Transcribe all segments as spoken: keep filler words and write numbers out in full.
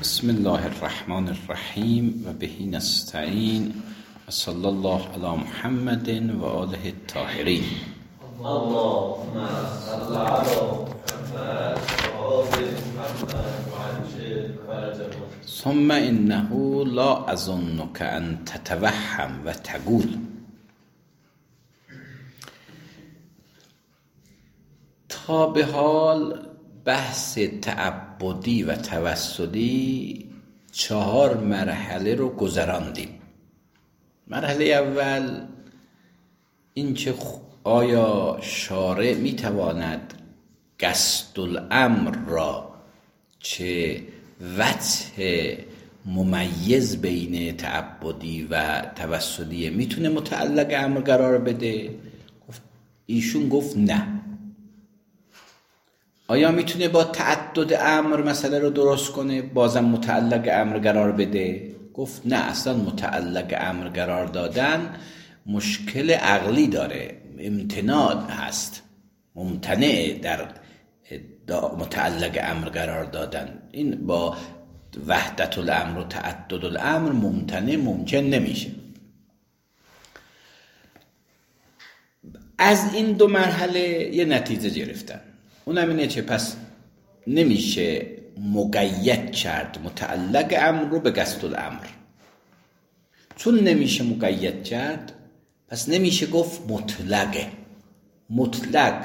بسم الله الرحمن الرحیم و بهی نستعین و صلی الله علی محمد و آله الطاهرین. اللهم صل علی محمد و آل محمد و عجل فرجهم. ثم انه لا اظنک ان تتوهم و تقول. تا به حال بحث تعبدی و توسلی چهار مرحله رو گذراندیم. مرحله اول این که آیا شارع میتواند قصد الامر را چه وجه ممیز بین تعبدی و توسلی میتونه متعلق امر قرار بده؟ ایشون گفت نه. آیا میتونه با تعدد امر مسئله رو درست کنه بازم متعلق امر قرار بده؟ گفت نه، اصلا متعلق امر قرار دادن مشکل عقلی داره، امتناع هست، ممتنع در متعلق امر قرار دادن. این با وحدت الامر و تعدد الامر ممتنع ممکن نمیشه. از این دو مرحله یه نتیجه گرفتن، اونم اینه که پس نمیشه مقید کرد متعلق امر رو به قصد الامر. چون نمیشه مقید کرد پس نمیشه گفت مطلقه. مطلق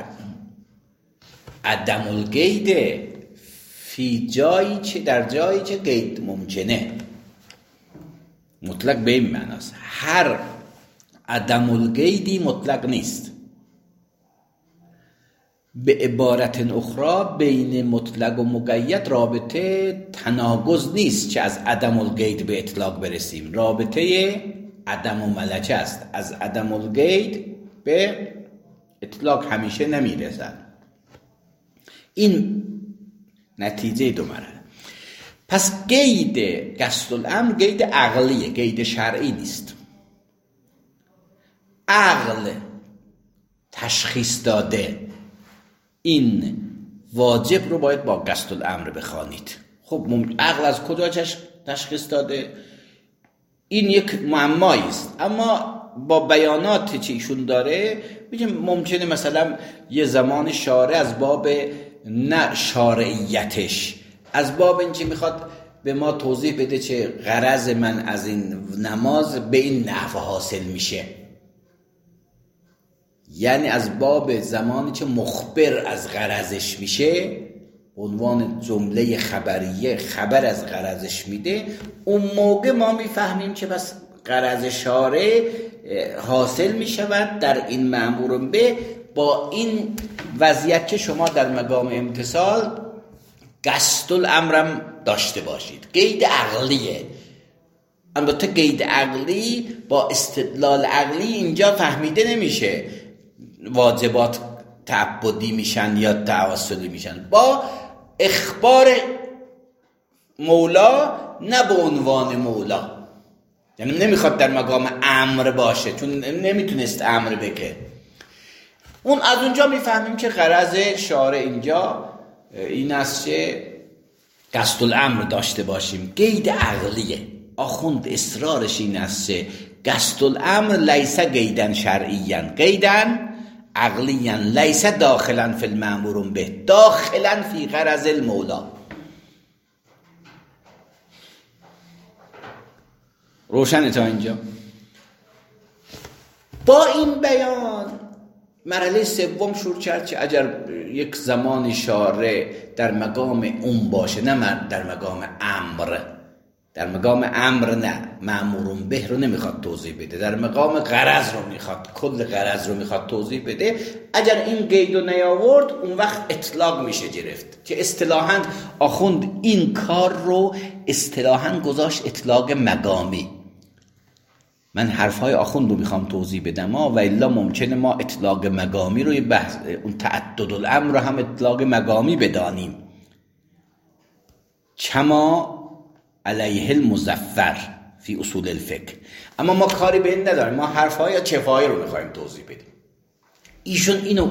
عدم القید فی جایی که در جایی که قید ممکنه. مطلق به این معناست هر عدم القیدی مطلق نیست. به عبارت اخرى بین مطلق و مقید رابطه تناقض نیست که از عدم القید به اطلاق برسیم. رابطه عدم و ملکه است، از عدم القید به اطلاق همیشه نمیرسن. این نتیجه دو مرحله. پس قید قصد الامر قید عقلیه، قید شرعی نیست. عقل تشخیص داده این واجب رو باید با قصد الامر بخوانید. خب عقل از کجا تشخیص داده؟ این یک معمایی است، اما با بیاناتی که ایشون داره میگه ممکنه مثلا یه زمان شارع از باب نه شارعیتش، از باب اینکه میخواد به ما توضیح بده چه غرض من از این نماز به این نحو حاصل میشه، یعنی از باب زمانی که مخبر از غرضش میشه، عنوان جمله خبریه خبر از غرضش میده، اون موقع ما میفهمیم که بس غرض شارع حاصل میشود در این مأمور به با این وضعیت که شما در مقام امتثال قصد الامرم داشته باشید. قید عقلیه. البته قید عقلی با استدلال عقلی اینجا فهمیده نمیشه واجبات تعبدی میشن یا توسلی میشن. با اخبار مولا نه به عنوان مولا، یعنی نمیخواد در مقام امر باشه چون نمیتونست امر بگه. اون از اونجا میفهمیم که غرض شارع اینجا این است که قصد الامر داشته باشیم. قید عقلیه. آخوند اصرارش این است که قصد الامر لیس قیدن شرعیاً، قیدن عقلیاً، لیس داخلاً فی المأمور به، داخلاً فی غرض المولا. روشنه تا اینجا؟ با این بیان مرحله سوم شروع کرد که اگر یک زمان شارع در مقام اون باشه، نه در مقام امر، در مقام امر نه، مأمور به رو نمیخواد توضیح بده، در مقام غرض رو میخواد، کل غرض رو میخواد توضیح بده. اگر این قید رو نیاورد اون وقت اطلاق میشه گرفت که اصطلاحاً آخوند این کار رو اصطلاحاً گذاشت اطلاق مقامی. من حرفای آخوند رو میخوام توضیح بدم ها، و الا ممکنه ما اطلاق مقامی رو، بحث اون تعدد الامر رو هم اطلاق مقامی بدانیم. کما علیه المظفر فی اصول الفقه. اما ما کاری به این نداریم، ما حرفای کفایه رو میخوایم توضیح بدیم. ایشون اینو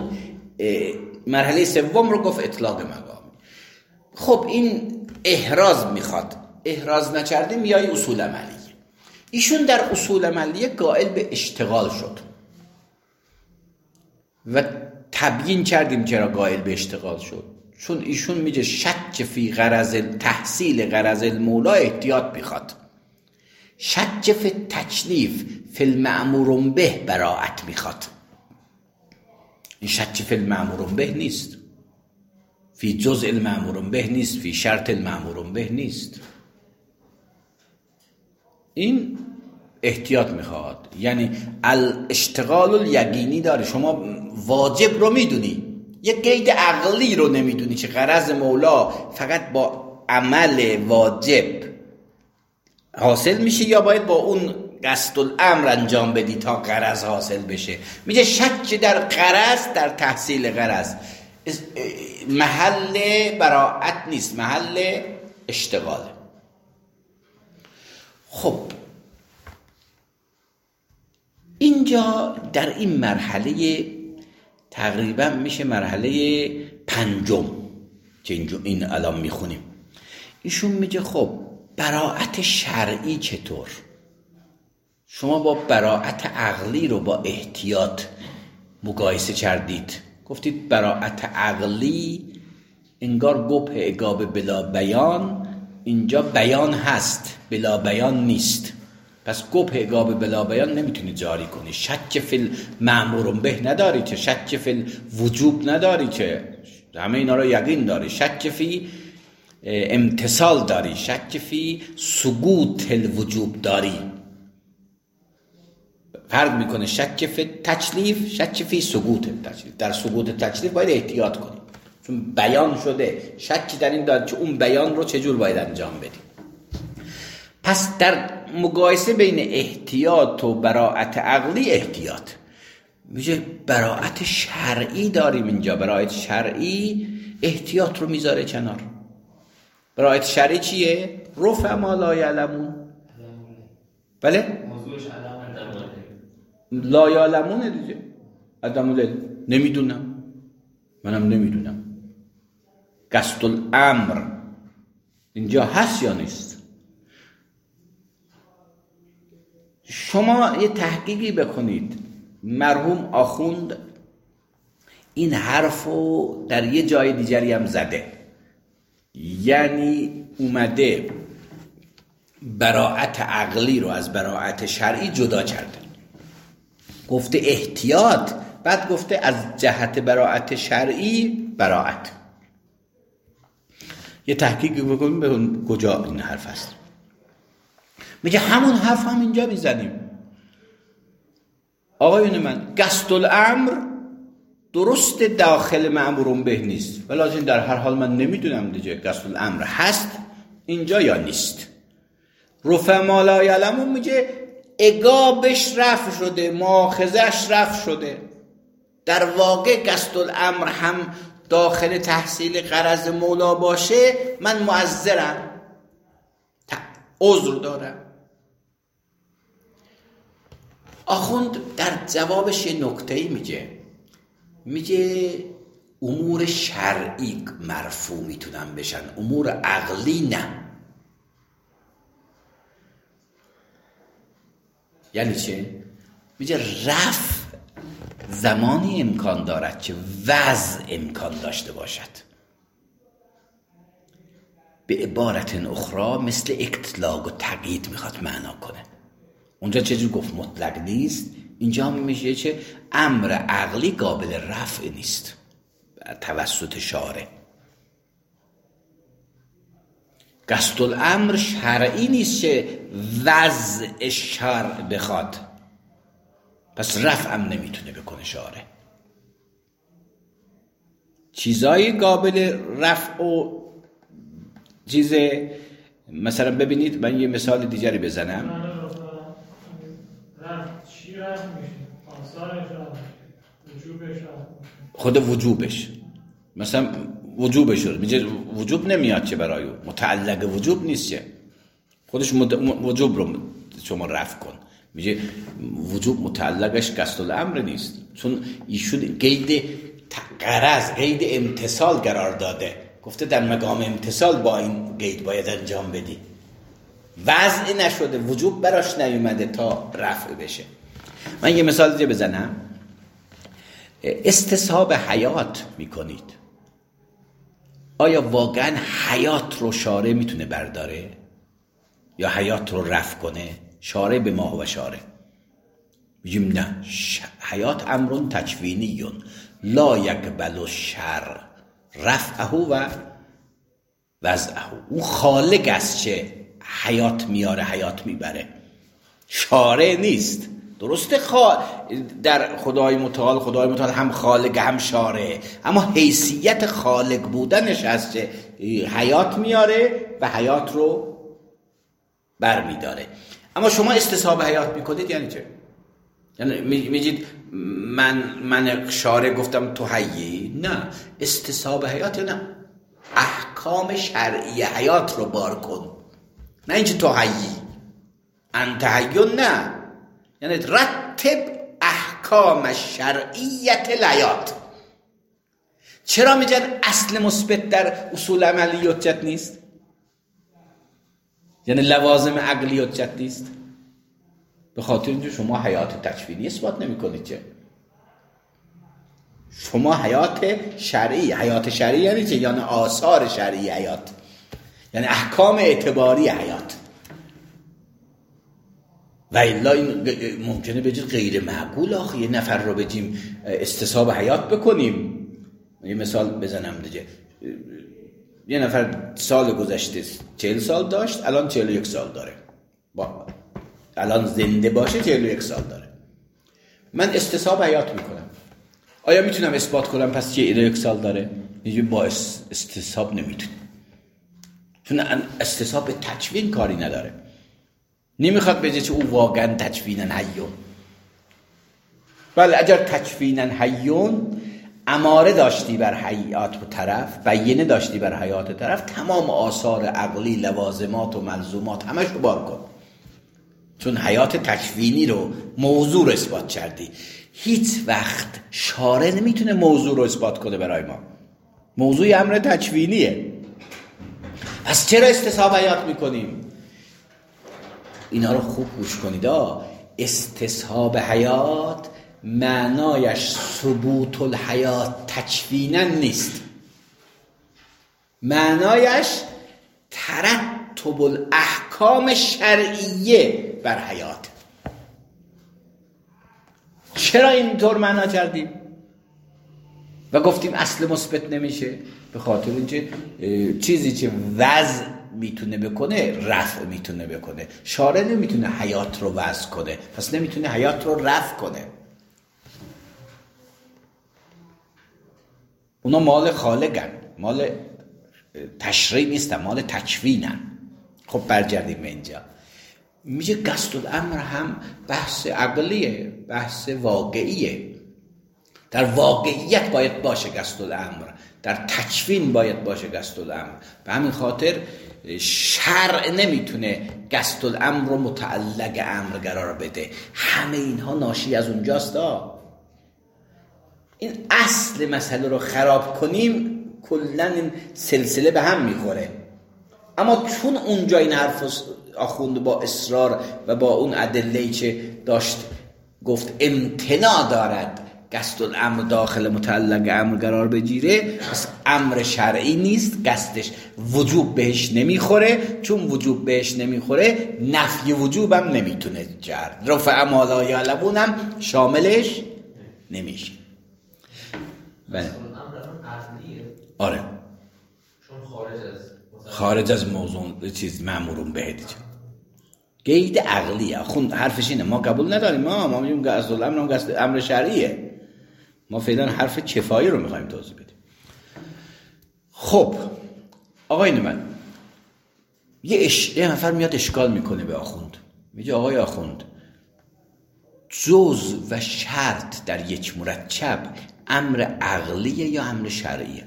مرحله سوم رو گفت اطلاق مقامی. خب این احراز میخواد احراز نکردی میای اصول عملی. ایشون در اصول عملی قائل به اشتغال شد و تبیین کردیم چرا قائل به اشتغال شد. چون ایشون میگه شک فی غرض تحصیل غرض المولا احتیاط میخواد، شک فی تکلیف فی المأمور به براعت میخواد. این شک فی المأمور به نیست، فی جزء المأمور به نیست، فی شرط المأمور به نیست. این احتیاط میخواد، یعنی الاشتغال الیقینی داره. شما واجب رو میدونی، یک قید عقلی رو نمیدونی که غرض مولا فقط با عمل واجب حاصل میشه یا باید با اون قصد الامر انجام بدی تا غرض حاصل بشه. میگه شک در غرض، در تحصیل غرض محل براعت نیست، محل اشتغاله. خب اینجا در این مرحله تقریبا میشه مرحله پنجم که اینجا این الان میخونیم. ایشون میگه خب براعت شرعی چطور؟ شما با براعت عقلی رو با احتیاط مقایسه کردید، گفتید براعت عقلی انگار گپ اگاب بلا بیان، اینجا بیان هست بلا بیان نیست، پس گپ اگاب بلا بیان نمیتونی جاری کنی. شک فی المأمور به نداری که، شک فی الوجوب نداری که، همه اینا رو یقین داری. شک فی امتصال داری، شک فی سقوط الوجوب داری. فرق میکنه شک فی تکلیف، شک فی سقوط التکلیف. در سقوط التکلیف باید احتیاط کنی چون بیان شده، شک در این داد که اون بیان رو چجور باید انجام بدی. پس در مقایسه بین احتیاط و براعت عقلی احتیاط میشه. براعت شرعی داریم اینجا. براعت شرعی احتیاط رو میذاره کنار. براعت شرعی چیه؟ رفع ما لا یعلمون. بله؟ موضوعش علم لا یعلمونه دیگه. عدم العلم، نمیدونم، منم نمیدونم. قصد الامر اینجا هست یا نیست؟ شما یه تحقیقی بکنید. مرحوم آخوند این حرفو در یه جای دیگری هم زده، یعنی اومده براعت عقلی رو از براعت شرعی جدا کرده، گفته احتیاط، بعد گفته از جهت براعت شرعی براعت. یه تحقیقی بکنید به کجا این حرف است. میگه همون حرف هم اینجا میزنیم. آقایون من، قصد الامر درست داخل مأمور به نیست، ولی در هر حال من نمیدونم دیگه قصد الامر هست اینجا یا نیست. رفع ما لا یعلمون میگه عقابش رفع شده، مؤاخذش رفع شده. در واقع قصد الامر هم داخل تحصیل غرض مولا باشه، من معذرم، عذر دارم. آخوند در جوابش یه نکته‌ای میگه، میگه امور شرعی مرفوع میتونن بشن، امور عقلی نه. یعنی چه؟ میگه رفع زمانی امکان دارد که وضع امکان داشته باشد. به عبارت اخرى مثل اطلاق و تقیید میخواد معنا کنه. اونجا چجور گفت مطلق نیست، اینجا هم میشه چه امر عقلی قابل رفع نیست توسط شارع. قصد الامر شرعی نیست که وضع شرع بخواد، پس رفع هم نمیتونه بکنه شارع. چیزایی قابل رفع و چیز، مثلا ببینید من یه مثال دیگری بزنم. چی رفع میشه؟ آثارش رفع میشه، وجوبش رفع میشه، خود وجوبش، مثلا وجوبش رو میگه وجوب نمیاد چه برای متعلق وجوب نیست چه خودش مد... وجوب رو شما رفع کن. میگه وجوب متعلقش قصد الامر نیست، چون ایشون قید غرض، قید امتصال قرار داده، گفته در مقام امتصال با این قید باید انجام بدی. وضع نشده، وجوب براش نیومده تا رفع بشه. من یه مثال دیگه بزنم. استصحاب حیات میکنید، آیا واقعا حیات رو شارع میتونه برداره یا حیات رو رفع کنه؟ شارع به ما و شارع میگیم نه، حیات امرون تکوینیون لا یقبل الشر رفعه و وضعه. اون خالق است چه حیات میاره حیات میبره، شارع نیست. درسته خال... در خدای متعال خدای متعال هم خالق هم شارع، اما حیثیت خالق بودنش هست که حیات میاره و حیات رو بر میداره. اما شما استصحاب حیات میکنید یعنی چه؟ یعنی میگید من من شارع گفتم تو حیی؟ نه، استصحاب حیات یعنی احکام شرعی حیات رو بار کن، نه اینکه تو حیی انت حیون، نه، یعنی رتب احکام شرعیت الحیات. چرا میگن اصل مثبت در اصول عملی حجت نیست؟ یعنی لوازم عقلی حجت نیست؟ به خاطر اینکه شما حیات تکوینی اثبات نمی کنید. چه شما حیات شرعی، حیات شرعی یعنی چه؟ یعنی آثار شرعی حیات، یعنی احکام اعتباری حیات. و الا این ممکنه بگید غیر معقول آخه یه نفر رو بگیم استصحاب حیات بکنیم. یه مثال بزنم دیگه، یه نفر سال گذشته چهل سال داشت، الان چهل و یک سال داره، با الان زنده باشه چهل و یک سال داره. من استصحاب حیات میکنم، آیا میتونم اثبات کنم پس چهل و یک سال داره؟ میگم با استصحاب نمیتونم، چون استصحاب به تکوین کاری نداره. نمیخواد بگه که او واقعا تکوینن حیون. بله اگر تکوینن حیون اماره داشتی بر حیات و طرف، بیینه داشتی بر حیات طرف، تمام آثار عقلی لوازمات و ملزومات همش رو بار کن، چون حیات تکوینی رو موضوع رو اثبات کردی. هیچ وقت شارع نمیتونه موضوع رو اثبات کنه برای ما، موضوع امر تکوینیه. پس چرا استصحاب حیات میکنیم؟ اینا رو خوب گوش کنید. استصحاب حیات معنایش ثبوت الحیات تکوینا نیست، معنایش ترتب الاحکام شرعیه بر حیات. چرا اینطور معنا کردیم و گفتیم اصل مثبت نمیشه؟ به خاطر اینکه چیزی که وضع میتونه بکنه رفع میتونه بکنه، شارع نمیتونه حیات رو وضع کنه، پس نمیتونه حیات رو رفع کنه. اونا مال خالقن، مال تشریع نیستن، مال تکوینن. خب برگردیم به اینجا. میگه قصد الامر هم بحث عقلیه، بحث واقعیه. در واقعیت باید باشه قصد الامر، در تکوین باید باشه قصد الامر. به همین خاطر شرع نمیتونه قصد الامر رو متعلق امر قرار بده. همه اینها ناشی از اونجاست. این اصل مسئله رو خراب کنیم کلن این سلسله به هم میخوره. اما چون اونجا این حرف آخوند با اصرار و با اون ادله‌ای که داشت گفت امتناع دارد قصد الامر داخل متعلق امر قرار بگیره، پس امر شرعی نیست، قصدش وجوب بهش نمیخوره. چون وجوب بهش نمیخوره نفی وجوب هم نمیتونه کرد، رفع ما لا یعلمون هم شاملش نمیشه. بله آره، چون خارج از خارج از موضوع چیز مأمورون به دیگه قید عقلیه. خون حرفش اینه، ما قبول نداریم، ما ما میگیم قصد الامر هم قصد امر شرعیه، ما فعلا حرف کفایی رو میخوایم توضیح بدیم. خب آقایون من، یه, اش... یه نفر میاد اشکال میکنه به آخوند، میگه آقای آخوند جزء و شرط در یک مرکب امر عقلیه یا امر شرعیه؟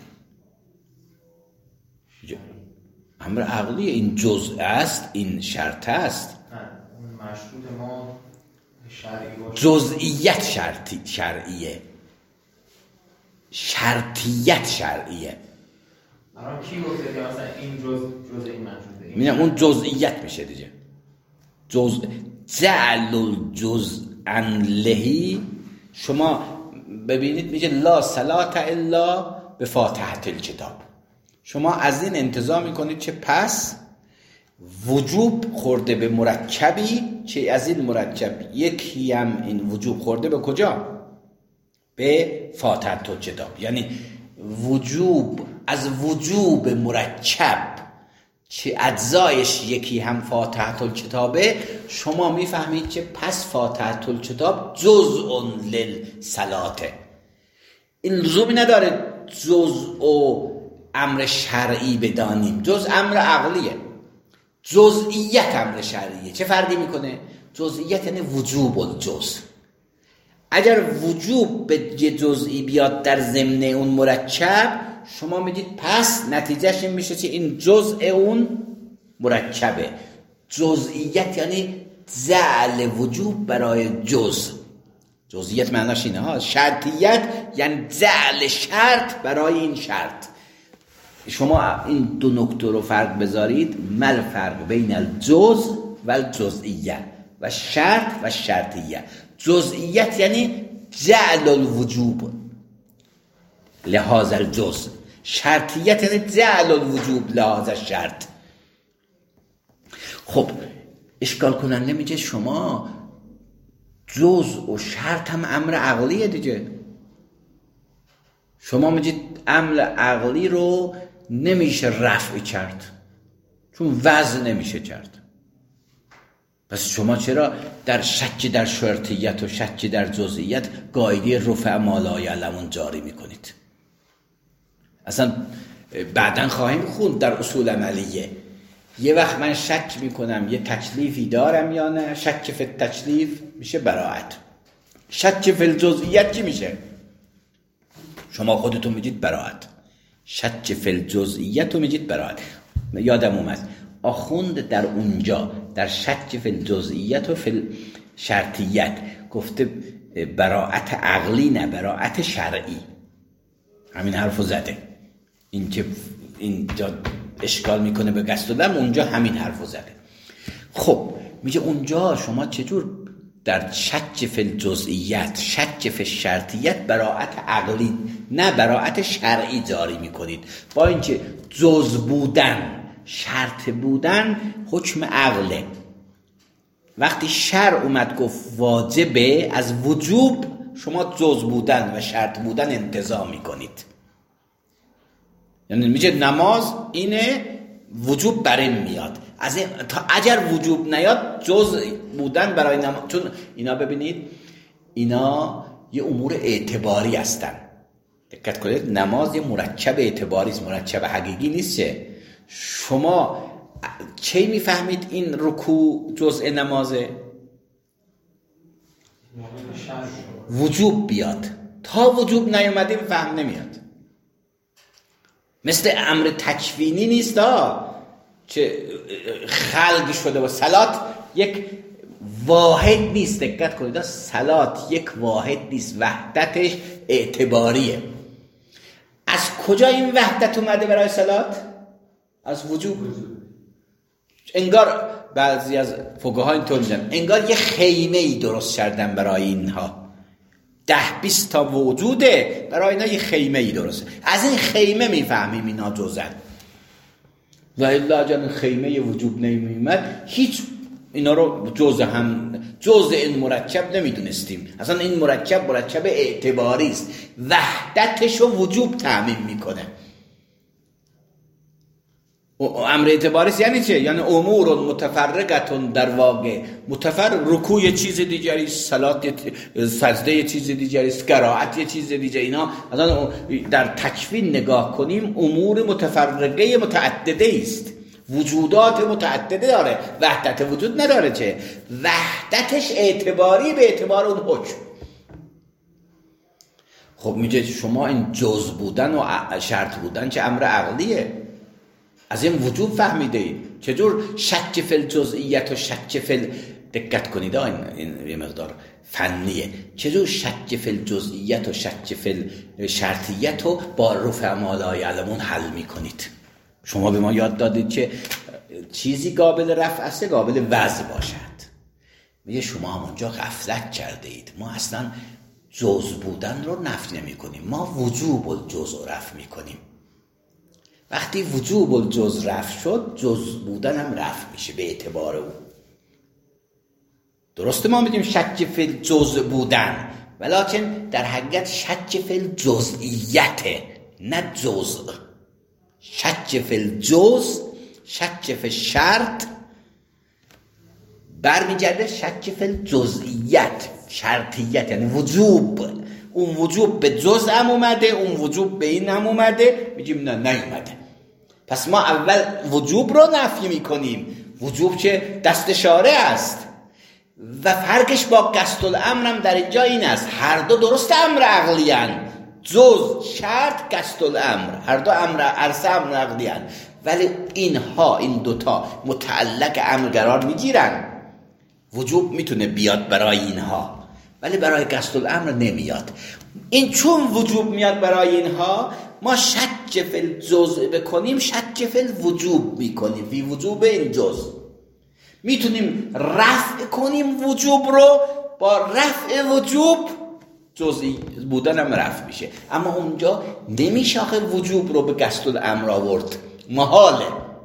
امر عقلیه، این جزء است، این شرط است. نه مشروط ما شرعی باشه. جزئیت شرطی شرعیه، شرطیت شرعیه. الان کی گفته که مثلا این جزء جزء این مشروطه؟ میگم اون جزئیت میشه دیگه. جز جعل الجزء لهی، شما ببینید میگه لا صلات الا به فاتحه الکتاب. شما از این انتظار میکنید چه پس وجوب خورده به مرکبی، چه از این مرکب یکی هم این وجوب خورده به کجا؟ به فاتحه الکتاب. یعنی وجوب از وجوب مرکب چه اجزایش یکی هم فاتحه الکتابه، شما میفهمید که پس فاتحه الکتاب جزء للصلاته. این لزومی نداره جزء و امر شرعی بدانیم، جزء امر عقلیه، جزئیت امر شرعیه. چه فرقی میکنه؟ جزئیت یعنی وجوب الجزء. اگر وجوب به جزئی بیاد در ضمن اون مرکب، شما میگید پس نتیجهش این میشه که این جزء اون مرکبه. جزئیت یعنی جعل وجوب برای جزء. جزئیت معناش اینه ها. شرطیت یعنی جعل شرط برای این شرط. شما این دو نکته رو فرق بذارید، مل فرق بین الجزء و الجزئیه و شرط و شرطیه. جزئیت یعنی جعل الوجوب لحاظ الجزء، شرطیت یعنی جعل الوجوب لحاظ الشرط. خب اشکال کننده میگه شما جزء و شرط هم امر عقلیه دیگه. شما میگید امر عقلی رو نمیشه رفع کرد چون وضع نمیشه کرد. پس شما چرا در شک در شرطیت و شک در جزئیت قاعده رفع ما لا یعلمون جاری میکنید؟ اصلا بعدن خواهیم خوند در اصول عملیه. یه وقت من شک میکنم یه تکلیفی دارم یا نه، شک فی التکلیف میشه براءت. شک فی الجزئیت چی میشه؟ شما خودتون میگید براءت. شک فی الجزئیت رو میگید براءت. یادم اومد آخوند در اونجا در شک فی الجزئیت و فی الشرطیت گفته براءت عقلی نه براءت شرعی. همین حرفو زده. این که اینجا اشکال میکنه به قصد و دم، اونجا همین حرفو زده. خب میگه اونجا شما چجور در شک فی الجزئیت شک فی الشرطیت براءت عقلی نه براءت شرعی جاری میکنید، با اینکه جز بودن شرط بودن حکم عقله. وقتی شرع اومد گفت واجبه، از وجوب شما جز بودن و شرط بودن انتزاع میکنید. یعنی میگه نماز اینه وجوب بریم میاد، از این تا اگر وجوب نیاد جز بودن برای نماز. چون اینا ببینید اینا یه امور اعتباری هستن. دقت کنید نماز یه مرکب اعتباری است، مرکب حقیقی نیست. شما چی میفهمید این رکوع جزء نمازه؟ وجوب بیاد. تا وجوب نیومده فهم نمیاد. مثل امر تکوینی نیست ها که خلق شده و صلات یک واحد نیست. دقت کنید صلات یک واحد نیست، وحدتش اعتباریه. از کجا این وحدت اومده برای صلات؟ از وجوب. انگار بعضی از فقها اینطور میگن انگار یه خیمه ای درست کردن برای اینها، ده بیست تا وجوده برای اینا یه خیمه ای درسته. از این خیمه میفهمیم اینا جزن. و الا جان خیمه وجوب نمیومد هیچ اینا رو جز هم جز این مرکب نمیدونستیم. اصلا این مرکب مرکب اعتباری است، وحدتش رو وجوب تعمیم میکنه. امر اعتباری است یعنی چه؟ یعنی امور متفرقتون در واقع متفرق. رکوع یه چیز دیگری، صلات سجده یه چیز دیگری، قرائت یه چیز دیگری. اینا اصلا در تکوین نگاه کنیم امور متفرقه متعدده است، وجودات متعدده داره، وحدت وجود نداره. چه وحدتش اعتباری به اعتبار اون حکم. خب میگه شما این جز بودن و شرط بودن چه امر عقلیه، از این وجوب فهمیده اید. چجور شک فی الجزئیت و شک فی ال... دقت کنید این یه مقدار فنیه. چجور شک فی الجزئیت و شک فی الشرطیت رو با رفع ما لا یعلمون حل میکنید؟ شما به ما یاد دادید که چیزی قابل رفع است قابل وضع باشد. میگه شما همونجا غفلت کرده اید، ما اصلا جز بودن رو نفی نمی کنیم، ما وجوب الجز رو رفع می کنیم. وقتی وجوب الجز رفع شد، جز بودن هم رفع میشه به اعتبار او. درسته ما میگیم شک فی الجز بودن، ولکن در حقیقت شک فی الجزئیته، نه جزء. شک فی الجز، شک فی شرط برمیگرده شک فی الجزئیت، شرطیت یعنی وجوب. اون وجوب به جز هم اومده، اون وجوب به این هم اومده، میگیم نه نیومده. پس ما اول وجوب رو نفی میکنیم. وجوب که دست شارع است و فرقش با قصد الامر هم در اینجا این است، هر دو درست امر عقلی هستند، جز شرط قصد الامر، هر دو امر عرصه امر عقلی هستند، ولی اینها این دوتا متعلق امر قرار میگیرن. وجوب میتونه بیاد برای اینها ولی برای قصد الامر نمیاد. این چون وجوب میاد برای اینها، ما شک فی الجزء بکنیم شک فی الوجوب میکنیم، فی وجوب این جز. میتونیم رفع کنیم وجوب رو، با رفع وجوب جزئی بودن هم رفع میشه. اما اونجا نمیشه آخه وجوب رو به قصد الامر آورد، محاله.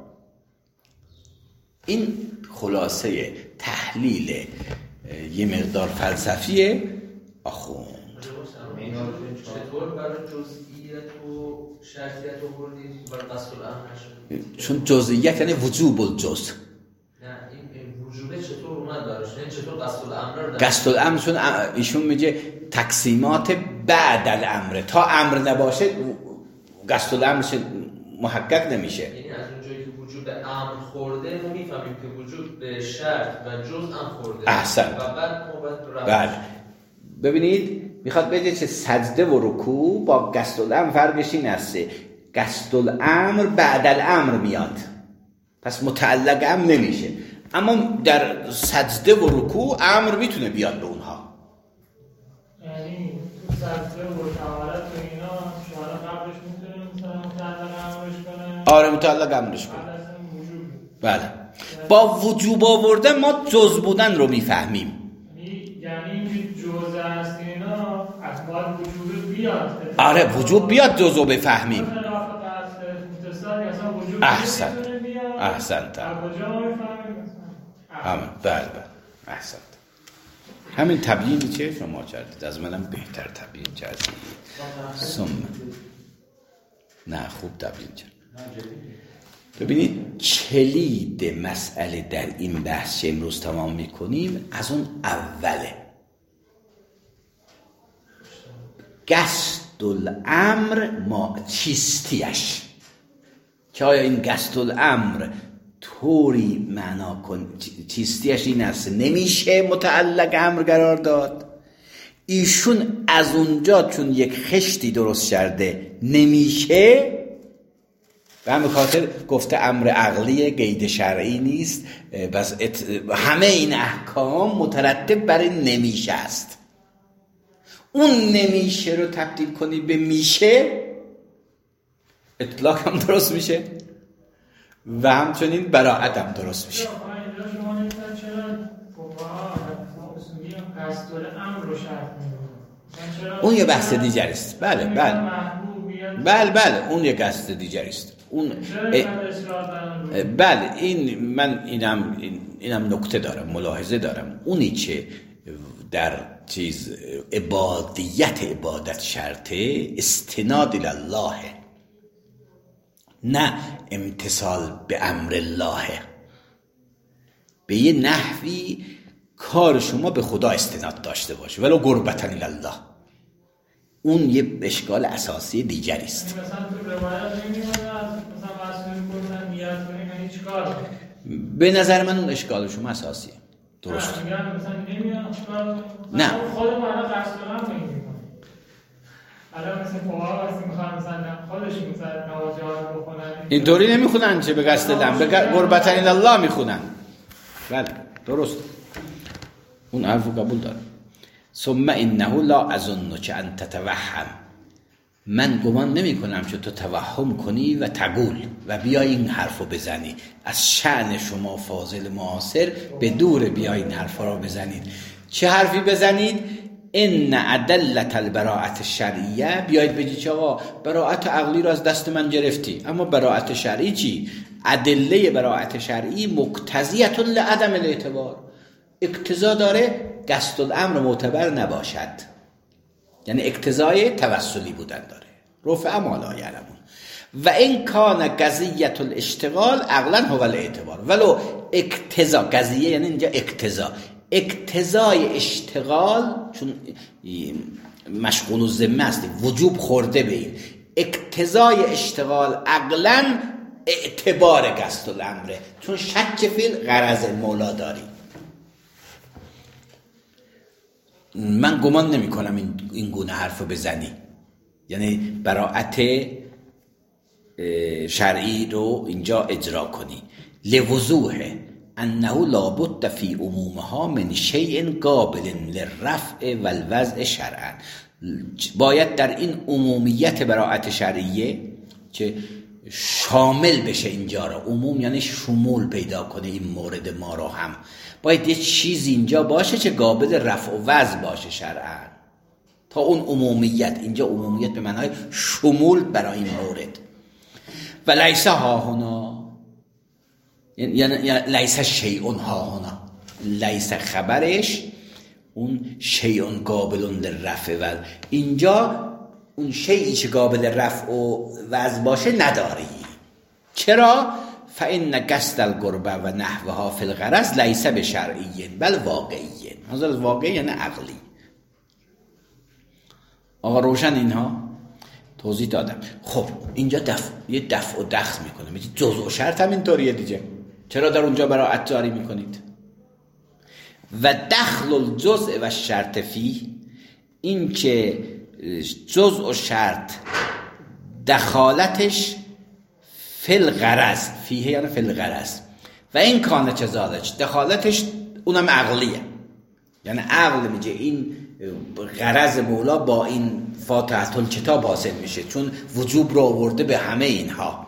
این خلاصه تحلیل یه مقدار فلسفیه آخوند. چطور برای جزئیت و شرطیت رو بردید برای قصد الامر نشد؟ چون جزئیت یعنی وجوب الجز. نه این وجوبه چطور اومد براش؟ یعنی چطور قصد الامر رو در قصد الامر چون ایشون میگه تقسیمات بعد الامر، تا امر نباشه قصد الامر محقق نمیشه. یعنی از اونجایی که وجود امر خورده ما میفهمیم که وجود به شرط و جز هم خورده. احسن. و بعد ما باید بله. ببینید میخواد بگه چه سجده و رکوع با قصد الامر فرقش این است، قصد الامر بعد الامر میاد، پس متعلق هم نمیشه. اما در سجده و رکوع امر میتونه بیاد به اونها. یعنی تو سجده و طهارت و اینا شما قبلش میتونه مثلا متعلق امرش کنه؟ آره متعلق امرش کنه. بله. با وجوب آورده ما جز بودن رو میفهمیم. یعنی اینکه جز هست اینا از باید وجوب بیاد. آره وجوب بیاد جز رو بفهمیم. احسن احسن تا همین. بله بله احسن. همین تبیینی که شما کردید از منم بهتر تبیین کردید. ثم نه خوب تبیین کرد. ببینید کلید مسئله در این بحث که امروز تمام میکنیم از اون اوله. قصد الامر ما چیستیش، که آیا این قصد الامر طوری معنا کن چیستیش این است نمیشه متعلق امر قرار داد. ایشون از اونجا چون یک خشتی درست کرده نمیشه، به همین خاطر گفته امر عقلی قید شرعی نیست، بس ات... همه این احکام مترتب بر نمیشه است. اون نمیشه رو تبدیل کنی به میشه، اطلاق هم درست میشه و همچنین براعت هم درست میشه. اون یه بحث دیگری است. بله بله بله بله اون یه بحث دیگری است. اون بله این من اینم اینم نکته دارم، ملاحظه دارم. اونی که در چیز عبادیت عبادت شرطه استناد الله، نه امتثال به امر الله. به یه نحوی کار شما به خدا استناد داشته باشه ولو قربتن الله. اون یه اشکال اساسی دیگری است. مثلا تو روایت نمیاد مثلا واسه کردن نیت کنیم یعنی چیکار؟ به نظر من اون اشکال شما اساسیه. درست. میگن مثلا نمیاد چیکار؟ نه. خود ما الان قصد هم نمی‌کنیم. الان مثلا فقها واسه میخوان مثلا خودش مثلا نماز جهاد بخونن. اینطوری نمیخونن چه به قصد دم، به قربتن الله میخونن. بله درست. اون حرفو قبول دارم. ثم انه لا اظن که ان تتوهم من گمان نمی کنم که تو توهم کنی و تقول و بیای این حرفو بزنی. از شأن شما فاضل معاصر به دور بیای این حرفا رو بزنید. چه حرفی بزنید؟ ان ادلت البراءت الشرعیه، بیاید بگید که آقا براءت عقلی رو از دست من گرفتی، اما براءت شرعی چی؟ ادله براءت شرعی مقتضیه لعدم الاعتبار، اقتضا داره قصد الامر معتبر نباشد، یعنی اقتضای توسلی بودن داره. رفع ما لا یعلمون. و این کان قضیه الاشتغال عقلا هو الاعتبار، ولو اقتضا، قضیه یعنی اینجا اقتضا، اقتضای اشتغال چون مشغول الذمه است، وجوب خورده به این اقتضای اشتغال عقلا اعتبار قصد الامره، چون شک فی غرض مولا داری. من گمان نمی کنم این, این گونه حرفو بزنی، یعنی براءت شرعی رو اینجا اجرا کنی. لوضوح انه لابد فی عمومها من شیء قابل للرفع والوضع شرعا، باید در این عمومیت براءت شرعیه که شامل بشه اینجا را، عموم یعنی شمول پیدا کنه این مورد ما رو هم، باید یه چیزی اینجا باشه که قابل رفع و وضع باشه شرعا، تا اون عمومیت، اینجا عمومیت به معنای شمول برای این مورد. و لیس ها هنا، یعنی لیس شیئون ها هنا، لیس خبرش اون شیئون قابل للرفع و اینجا اون شیئی که قابل رفع و وضع باشه نداری. چرا؟ فإن قصد القربه و نحوها فی الغرض لیس بشرعی بل واقعی. حاضر واقعی یعنی عقلی. آقا روشن اینها توضیح دادم. خب اینجا دفع یه دفع و دخل میکنه، میگه جزء و شرط هم اینطوریه دیگه، چرا در اونجا براءت جاری میکنید؟ و دخل الجزء و شرط فی، این که جزء و شرط دخالتش فی الغرض، فیه یعنی فی الغرض، و این کانه چه زالش دخالتش اونم عقلیه، یعنی عقل میگه این غرض مولا با این فاتحة الکتاب حاصل میشه، چون وجوب رو آورده به همه اینها.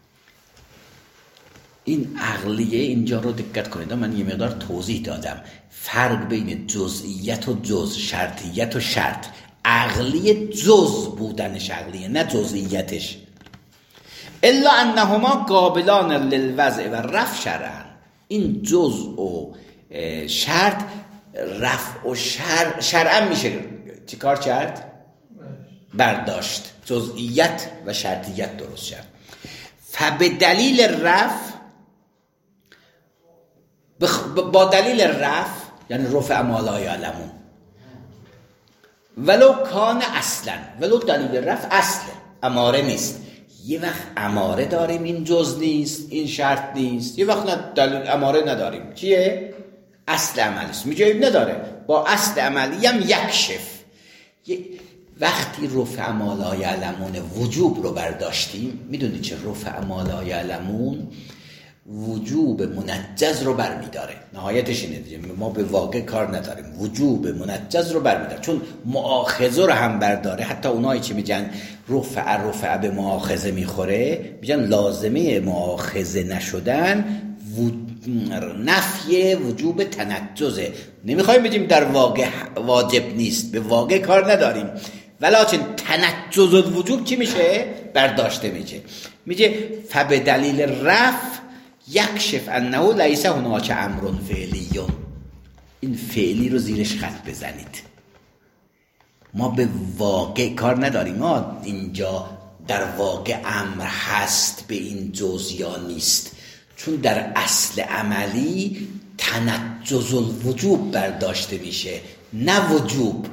این عقلیه اینجا رو دقت کنید، من یه مقدار توضیح دادم فرق بین جزئیت و جز، شرطیت و شرط. عقلی جز بودنش عقلیه، نه جزئیتش. الا انهما قابلان للوضع و رفع شرعا، این جز و شرط رفع و شرع شرعا میشه چی کار کرد؟ برداشت. جزئیت و شرطیت درست شد. فبدلیل رفع، با دلیل رفع یعنی رفع ما لا یعلمون، ولو کان اصلا، ولو دلیل رفع اصله، اماره نیست. یه وقت اماره داریم این جز نیست، این شرط نیست، یه وقت نه دلیل اماره نداریم، چیه؟ اصل عملیست، میگه نداره، با اصل عملی هم یکشف. وقتی رفع ما لا یعلمون وجوب رو برداشتیم، میدونی چه رفع ما لا یعلمون وجوب منجز رو برمیداره، نهایتش اینه دیگه، ما به واقع کار نداریم، وجوب منجز رو برمیداره، چون مؤاخذه رو هم برداره. حتی اونایی که میگن رفع رفع به مؤاخذه میخوره، میگن لازمه مؤاخذه نشدن و... نفی وجوب تنجزه. نمیخوایم بگیم در واقع واجب نیست، به واقع کار نداریم، ولکن تنجز الوجوب چی میشه؟ برداشته میشه. میگه فبدلیل رفع یکشف انه لیس هناک امر فعلی، این فعلی رو زیرش خط بزنید. ما به واقع کار نداریم، ما اینجا در واقع امر هست به این جز یا نیست، چون در اصل عملی تنجز الوجوب برداشته میشه، نه وجوب.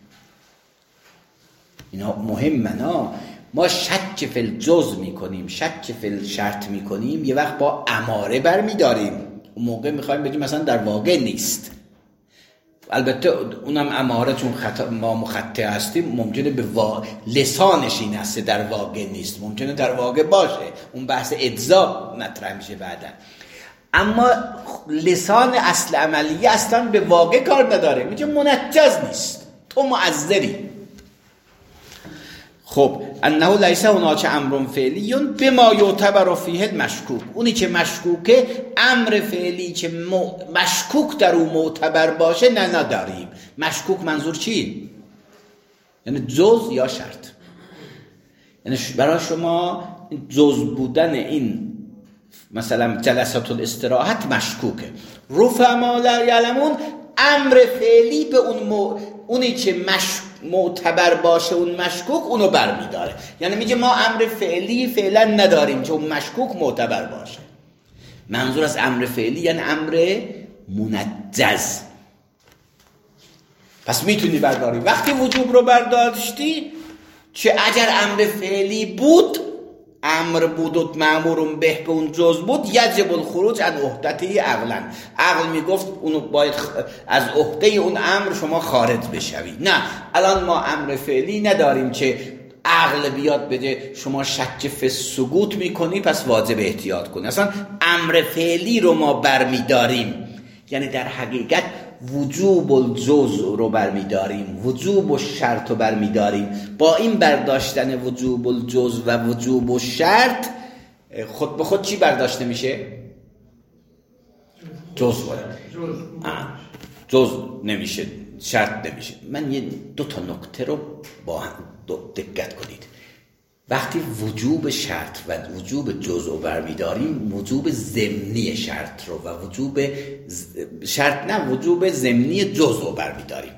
اینا مهمه. نه ما شک فی الجز میکنیم، شک فی الشرط میکنیم، یه وقت با اماره برمیداریم، اون موقع میخوایم بگیم مثلا در واقع نیست. البته اونم اماره چون خطا ما مخطئ هستیم، ممکنه به وا... لسانش این هسته در واقع نیست، ممکنه در واقع باشه، اون بحث اجزا مطرح میشه بعدا. اما لسان اصل عملیه اصلا به واقع کار نداره، میگه منجز نیست، تو معذری. خب انه لیس هناک امر فعلی بما یعتبر فیه المشکوک. اونی که مشکوکه، امر فعلی که مشکوک در اون معتبر باشه نه نداریم. مشکوک منظور چی؟ یعنی جز یا شرط. یعنی برای شما جز بودن این مثلا جلسات الاستراحت مشکوکه. رفع ما لا یعلمون، امر فعلی به اون مو... اونی که مش... معتبر باشه اون مشکوک اونو برمیداره. یعنی میگه ما امر فعلی فعلا نداریم که اون مشکوک معتبر باشه. منظور از امر فعلی یعنی امر منجز. پس میتونی برداری. وقتی وجوب رو برداشتی که اگر امر فعلی بود، امر بود و مأمور به به اون جز بود، یجب الخروج عن عهدته عقلا. عقل میگفت اونو باید از عهده اون امر شما خارج بشوی. نه، الان ما امر فعلی نداریم که عقل بیاد بده شما شک فی السقوط میکنی پس واجب احتیاط کنی. اصلا امر فعلی رو ما برمیداریم، یعنی در حقیقت وجوب الجز رو برمیداریم، وجوب الشرط رو برمیداریم. با این برداشتن وجوب الجز و وجوب الشرط خود به خود چی برداشته میشه؟ جز جز نمیشه، شرط نمیشه. من یه دو تا نکته رو با هم دقت کنید. وقتی وجوب شرط و وجوب جزء رو برمیداریم، وجوب ضمنی شرط رو و وجوب شرط نه وجوب ضمنی جزء رو برمیداریم.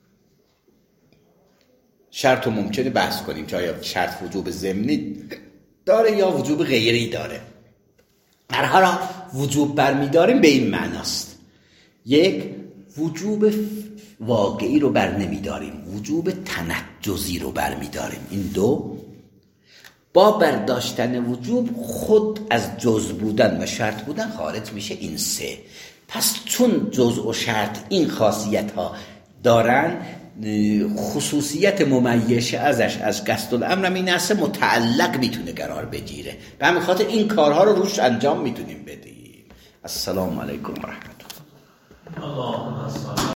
شرط رو ممکنه بحث کنیم که آیا شرط وجوب ضمنی داره یا وجوب غیری داره. در هر حال وجوب برمیداریم به این معناست: یک، وجوب واقعی رو بر نمیداریم، وجوب تنجزی رو برمیداریم. این دو، با برداشتن وجوب خود از جز بودن و شرط بودن خارج میشه. این سه. پس چون جز و شرط این خاصیت ها دارن، خصوصیت ممیشه ازش از قصد الامر این است متعلق میتونه قرار بگیره. به همین خاطر این کارها رو روش انجام میتونیم بدیم. السلام علیکم و رحمت الله.